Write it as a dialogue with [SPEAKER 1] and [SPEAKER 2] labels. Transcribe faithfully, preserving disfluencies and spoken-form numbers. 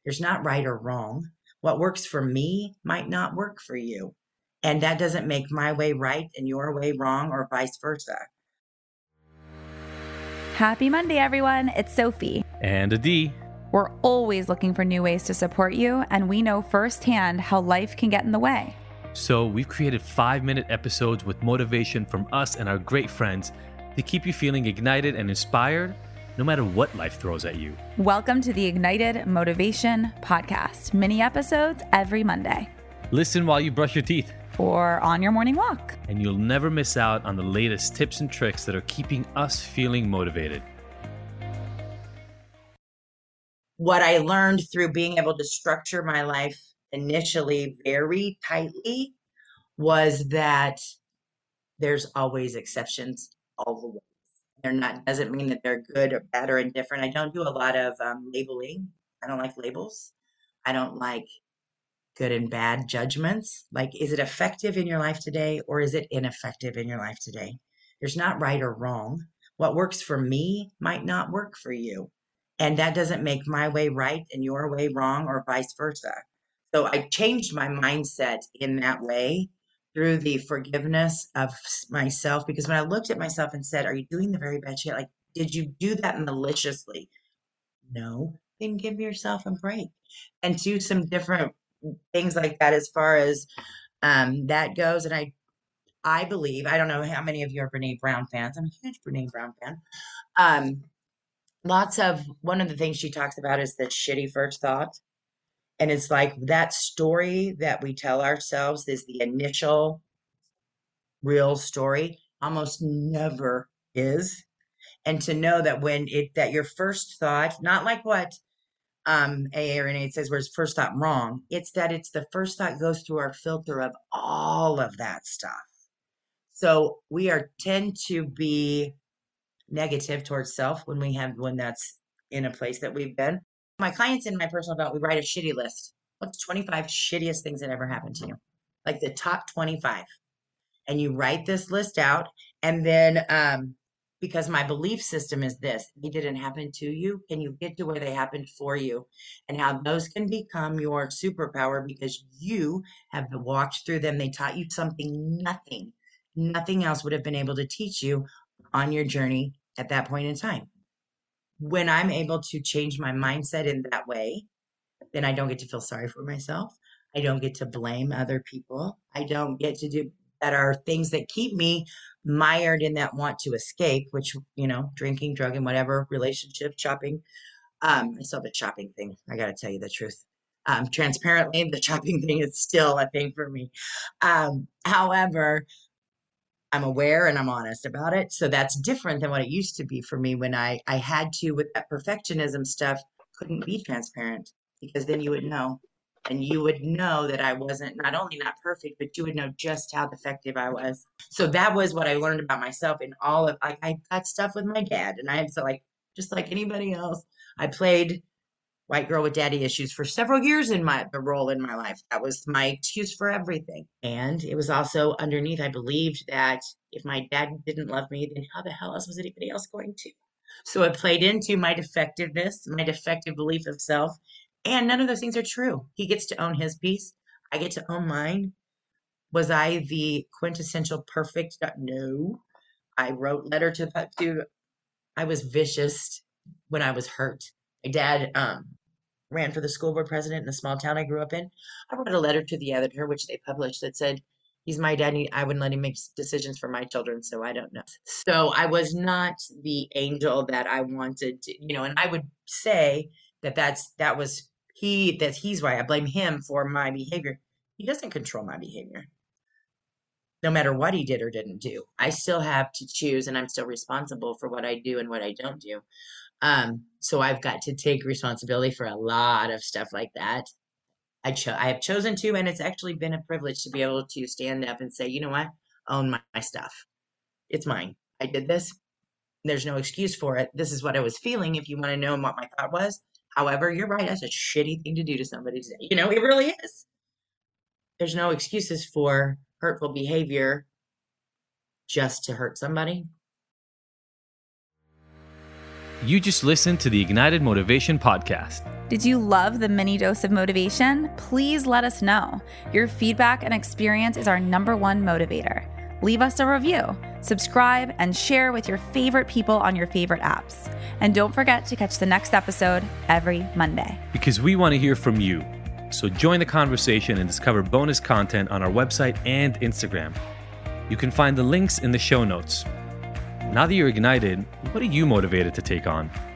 [SPEAKER 1] There's not right or wrong. What works for me might not work for you. And that doesn't make my way right and your way wrong or vice versa.
[SPEAKER 2] Happy Monday, everyone. It's Sophie.
[SPEAKER 3] And Adi.
[SPEAKER 2] We're always looking for new ways to support you, and we know firsthand how life can get in the way.
[SPEAKER 3] So we've created five-minute episodes with motivation from us and our great friends to keep you feeling ignited and inspired no matter what life throws at you.
[SPEAKER 2] Welcome to the Ignited Motivation Podcast. Mini episodes every Monday.
[SPEAKER 3] Listen while you brush your teeth.
[SPEAKER 2] Or on your morning walk.
[SPEAKER 3] And you'll never miss out on the latest tips and tricks that are keeping us feeling motivated.
[SPEAKER 1] What I learned through being able to structure my life initially very tightly was that there's always exceptions all the way. They're not, doesn't mean that they're good or bad or indifferent. I don't do a lot of um, labeling. I don't like labels. I don't like good and bad judgments. Like, is it effective in your life today or is it ineffective in your life today? There's not right or wrong. What works for me might not work for you. And that doesn't make my way right and your way wrong or vice versa. So I changed my mindset in that way through the forgiveness of myself. Because when I looked at myself and said, are you doing the very bad shit? Like, did you do that maliciously? No. Then give yourself a break and do some different things like that as far as um, that goes. And I, I believe, I don't know how many of you are Brene Brown fans. I'm a huge Brene Brown fan. Um, lots of, one of the things she talks about is the shitty first thought. And it's like that story that we tell ourselves is the initial real story, almost never is. And to know that when it, that your first thought, not like what um, A A or N A says, where's first thought wrong? It's that it's the first thought goes through our filter of all of that stuff. So we are tend to be negative towards self when we have, when that's in a place that we've been. My clients in my personal development, we write a shitty list. What's twenty-five shittiest things that ever happened to you? Like the top twenty-five. And you write this list out. And then, um, because my belief system is this, they didn't happen to you. Can you get to where they happened for you? And how those can become your superpower because you have walked through them. They taught you something nothing, nothing else would have been able to teach you on your journey at that point in time. When I'm able to change my mindset in that way, then I don't get to feel sorry for myself. I don't get to blame other people. I don't get to do that are things that keep me mired in that want to escape, which, you know, drinking, drug, and whatever, relationship, shopping. Um, I still have the shopping thing. I got to tell you the truth. Um, transparently, the shopping thing is still a thing for me. Um, however, I'm aware and I'm honest about it. So that's different than what it used to be for me when I, I had to, with that perfectionism stuff, couldn't be transparent because then you would know. And you would know that I wasn't not only not perfect, but you would know just how effective I was. So that was what I learned about myself in all of, I, I got stuff with my dad. And I had to like, just like anybody else, I played white girl with daddy issues for several years in my the role in my life. That was my excuse for everything. And it was also underneath, I believed that if my dad didn't love me, then how the hell else was anybody else going to? So it played into my defectiveness, my defective belief of self. And none of those things are true. He gets to own his piece. I get to own mine. Was I the quintessential perfect? No. I wrote letter to, to I was vicious when I was hurt. My dad um, ran for the school board president in the small town I grew up in. I wrote a letter to the editor, which they published, that said, he's my dad. And I wouldn't let him make decisions for my children, so I don't know. So I was not the angel that I wanted to, you know, and I would say that that's, that was he, that he's why I blame him for my behavior. He doesn't control my behavior. No matter what he did or didn't do, I still have to choose and I'm still responsible for what I do and what I don't do. Um, so I've got to take responsibility for a lot of stuff like that. I cho- I have chosen to, and it's actually been a privilege to be able to stand up and say, you know what, own my, my stuff. It's mine. I did this. There's no excuse for it. This is what I was feeling. If you want to know what my thought was, however, you're right. That's a shitty thing to do to somebody today. You know, it really is. There's no excuses for hurtful behavior just to hurt somebody.
[SPEAKER 3] You just listened to the Ignited Motivation Podcast.
[SPEAKER 2] Did you love the mini dose of motivation? Please let us know. Your feedback and experience is our number one motivator. Leave us a review, subscribe, and share with your favorite people on your favorite apps. And don't forget to catch the next episode every Monday.
[SPEAKER 3] Because we want to hear from you. So join the conversation and discover bonus content on our website and Instagram. You can find the links in the show notes. Now that you're ignited, what are you motivated to take on?